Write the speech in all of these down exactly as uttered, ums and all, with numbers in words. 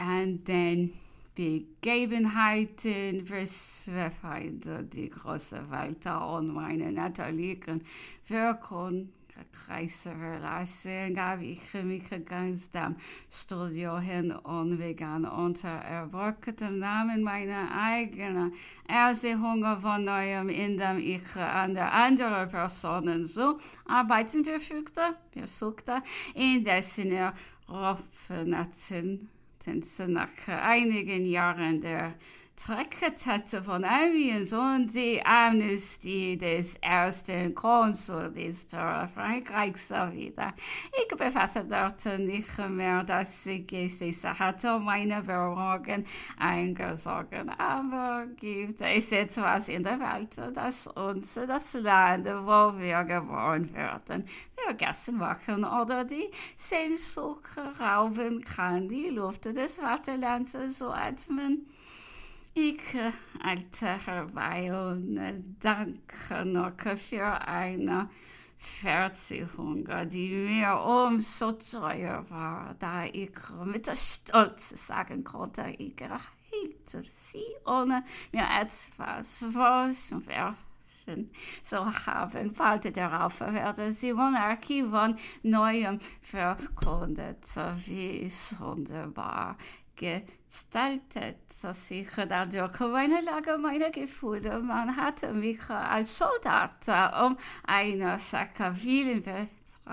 an den Begebenheiten, beschreiben die große Walter und meine natürlichen Wirkung. Kreise verlassen, gab ich mich ganz dem Studio hin und begann unter erwartetem Namen meine eigene Ersehung von Neuem, indem ich an der anderen Personen so arbeiten verfügte, versuchte, indessen er Raffenatzen nach einigen Jahren der Traktate von Amiens und die Amnestie des ersten Konsuls Frankreichs wieder. Ich befasse dort nicht mehr, dass ich es hatte, meine Beruhigung eingesogen. Aber gibt es etwas in der Welt, das uns das Land, wo wir geboren werden, vergessen machen oder die Sehnsucht rauben kann, die Luft des Vaterlands so atmen? Ich eilte herbei und danke noch für eine Verziehung, die mir umso teuer war, da ich mit Stolz sagen konnte, ich erhielt sie, ohne mir etwas vorzuwerfen zu haben. Bald darauf wurde die Monarchie von Neuem verkündet, wie sonderbar gestaltet sich dadurch meine Lage, meine Gefühle. Man hatte mich als Soldat um eine Sache willen betrachtet,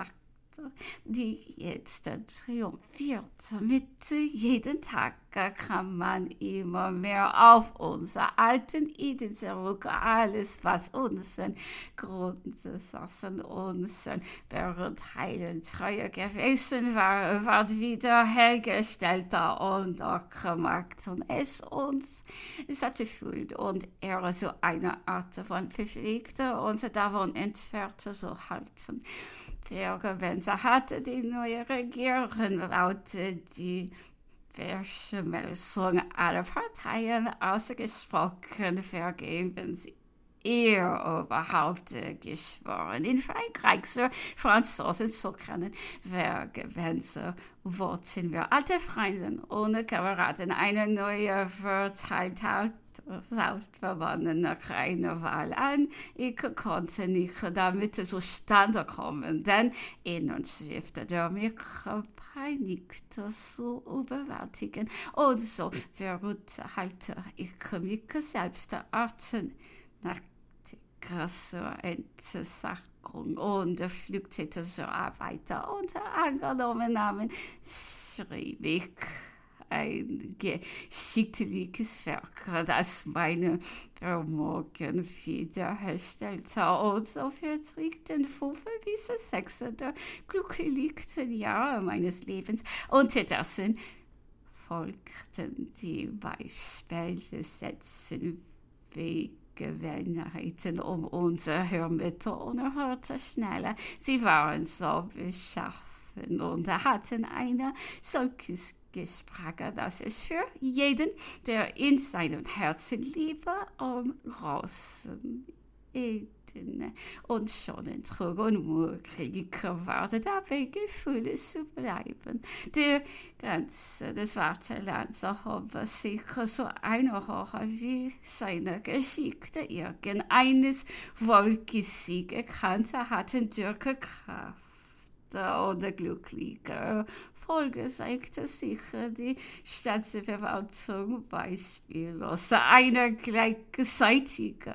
die jetzt triumphiert. Mit jedem Tag kann man immer mehr auf unser alten Eden zurück. Alles, was unseren Grundsatzen, unseren Beurteilen treu gewesen war, wird wiederhergestellt und auch gemacht. Und es uns satt fühlt und er so eine Art von verpflichtet uns davon entfernt zu halten. Vergewenze hatte die neue Regierung laut die Verschmelzung aller Parteien ausgesprochen vergebens ihr überhaupt geschworen. In Frankreich so Franzosen zu kennen, Vergewenze wollten wir alte Freunde ohne Kameraden eine neue verteilt hat. Verwandten nach einer Wahl an. Ich konnte nicht damit zustande kommen, denn in und Schrift der mich peinigte zu überwältigen. Und so verurteilte ich mich selbst Arten nach der großen Entsagung und flüchtete so weiter. Unter angenommenen Namen schrieb ich ein geschickliches Werk, das meine Vermögen wiederherstellte und so verträgt den fünf bis sechs der glücklichsten Jahre meines Lebens. Unterdessen folgten die Beispielsätzen wie Gewohnheiten um unser Hörmittel unerhörte Schnelle. Sie waren so beschaffen und hatten eine solches Sprache, dass es für jeden, der in seinem Herzen Liebe um großen Eden und schonen trug und möglich war, dabei Gefühle zu bleiben. Die Grenze des Vaterlands habe sich so einhoch wie seine Geschichte irgendeines Volkes sie gekannt hatten, durch Kraft oder glücklicher Folge zeigte sich die Staatsverwaltung beispiellos eine gleichzeitige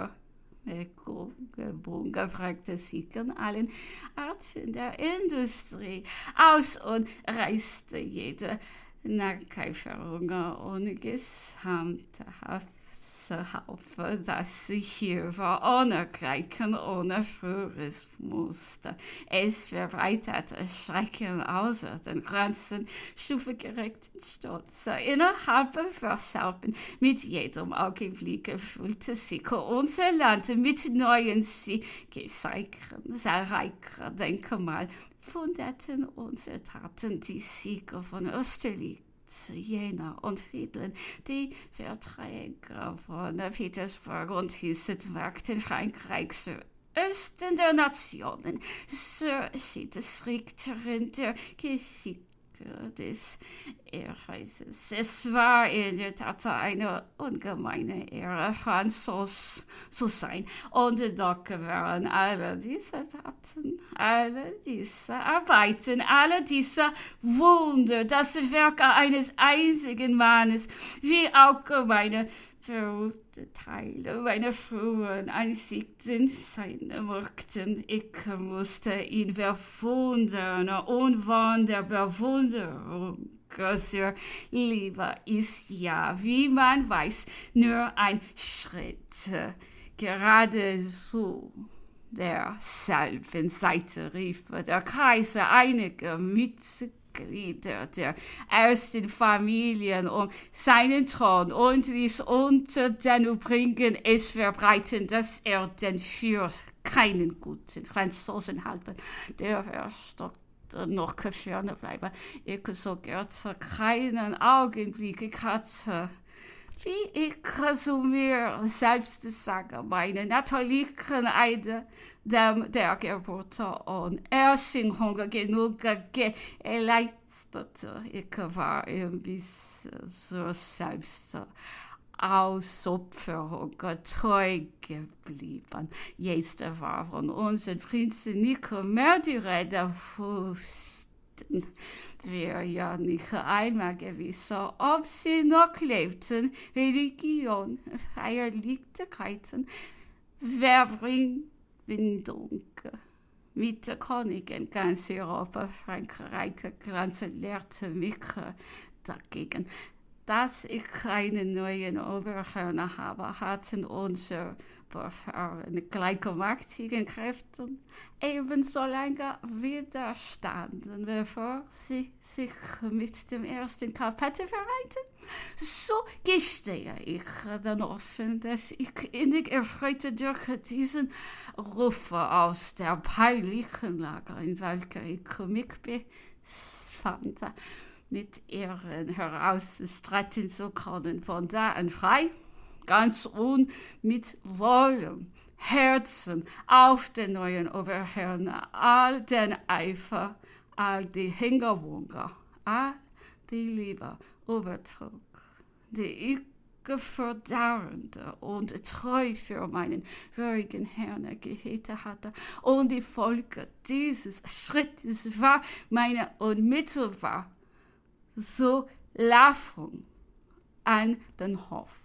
Ermächtigung fragte sich in allen Arten der Industrie aus und reißte jede Nacheiferung und gesamthaft Haufe, dass sie hier war, ohne Gleichen, ohne früheres Muster. Es verbreitete Schrecken außer den Grenzen, stufengerechten Stolz. Innerhalb versalben, mit jedem Augenblick fühlte sich unser Land mit neuen Siegeszeichen, zahlreicher Denkmal, funderten unsere Taten die Sieger von Österreich, Jena und Friedland, die Verträge von Petersburg und Hilsenwerk in Frankreichs Osten der Nationen, so steht es Richterin der Geschichte des Ereises. Es war in der Tat eine ungemeine Ehre, Franzos zu sein. Und doch waren alle diese Taten, alle diese Arbeiten, alle diese Wunder, das Werk eines einzigen Mannes, wie auch meine verrückte Teile meiner frühen Einsichten seine Worten. Ich musste ihn bewundern und von der Bewunderung größer Liebe ist ja, wie man weiß, nur ein Schritt. Gerade so derselben Seite rief der Kaiser einige Mitglieder der ersten Familien um seinen Thron und ließ unter den Übrigen es verbreiten, dass er den für keinen guten Franzosen halte, der verstockte noch ferne bleibe. Ich so gerte keinen Augenblick, ich hatte, wie ich zu mir selbst sage, meine natürlichen Eide dem der Geburt und Erscheinung genug geleistete. Ich war ein bisschen so selbst Ausopferung treu geblieben. Jetzt war von unseren Prinzen nicht mehr die Rede, wussten wir ja nicht einmal gewiss, ob sie noch lebten. Religion, Feierlichkeiten, Verbindung mit der Königin ganz Europa, Frankreich, Glanze lehrte mich dagegen. Dass ich keine neuen Oberhörner habe, hatten unsere Vorfahren gleichmächtigen Kräften ebenso lange widerstanden, bevor sie sich mit dem ersten Kapitel vereinten. So gestehe ich dann offen, dass ich innig erfreut durch diesen Ruf aus der peinlichen Lage, in welcher ich mich befand, mit ihren heraustreten zu können, von da an frei, ganz und mit vollem Herzen auf den neuen Oberherrn, all den Eifer, all die Hingebunga, all die Liebe übertrug, die ich verdauernde und treu für meinen würdigen Herrn gehegt hatte. Und die Folge dieses Schrittes war meine unmittelbar so Laufung an den Hof.